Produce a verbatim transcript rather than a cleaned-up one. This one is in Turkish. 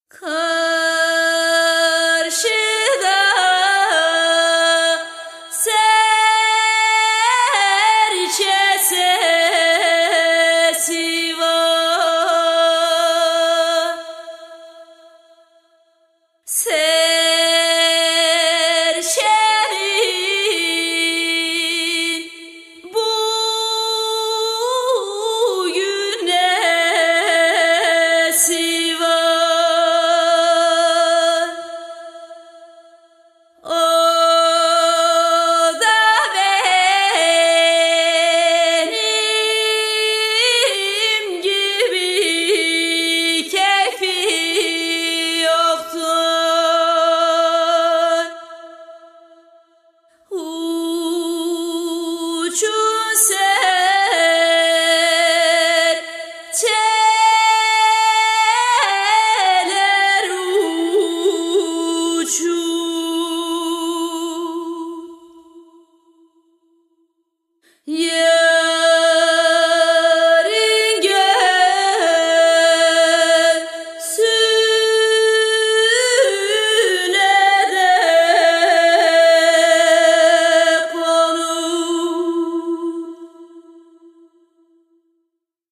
Karşıda serçe sesi var. Serçenin bugün nesi var? O da benim gibi keyfi yoktur. Uçun serçeler uçun. Yeah.